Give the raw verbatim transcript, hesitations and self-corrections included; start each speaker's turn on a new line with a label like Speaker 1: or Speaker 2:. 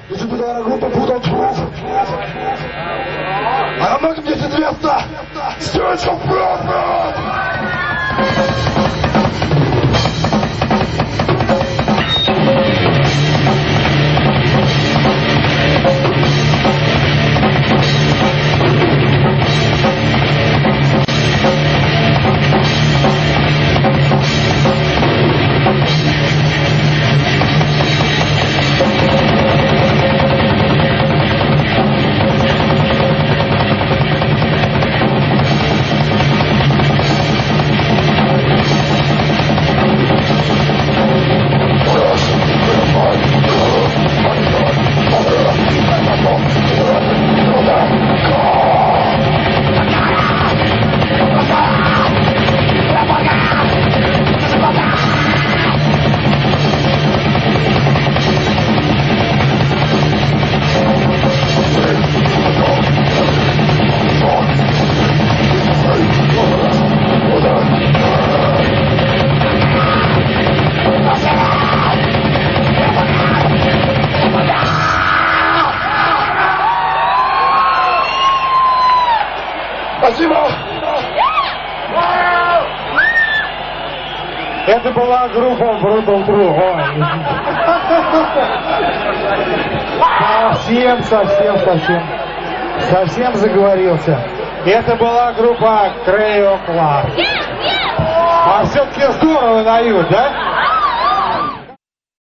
Speaker 1: Это была группа Brutal Truth. А многим здесь известно Search of Prophet. Спасибо!
Speaker 2: Это была группа Brutal Truth. Ой. Совсем, совсем, совсем. Совсем заговорился. Это была группа Creo Clark. А все-таки здорово дают, да?